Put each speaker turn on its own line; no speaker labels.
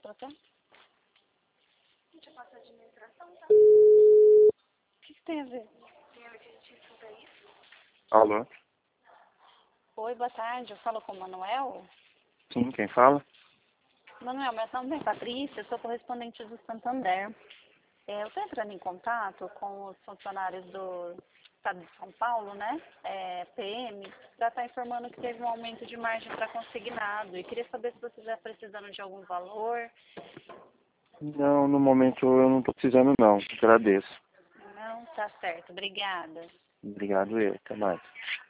trocar?
Gente, eu faço administração, tá?
O que tem a ver?
Tem a ver que a gente estuda isso.
Alô?
Oi, boa tarde. Eu falo com o Manuel.
Sim, quem fala?
Manuel, meu nome é Patrícia, eu sou correspondente do Santander. Eu estou entrando em contato com os funcionários do Estado de São Paulo, né? PM, para estar informando que teve um aumento de margem para consignado. E queria saber se você está precisando de algum valor.
Não, no momento eu não estou precisando não. Agradeço.
Não, tá certo. Obrigada.
Obrigado eu. Até mais.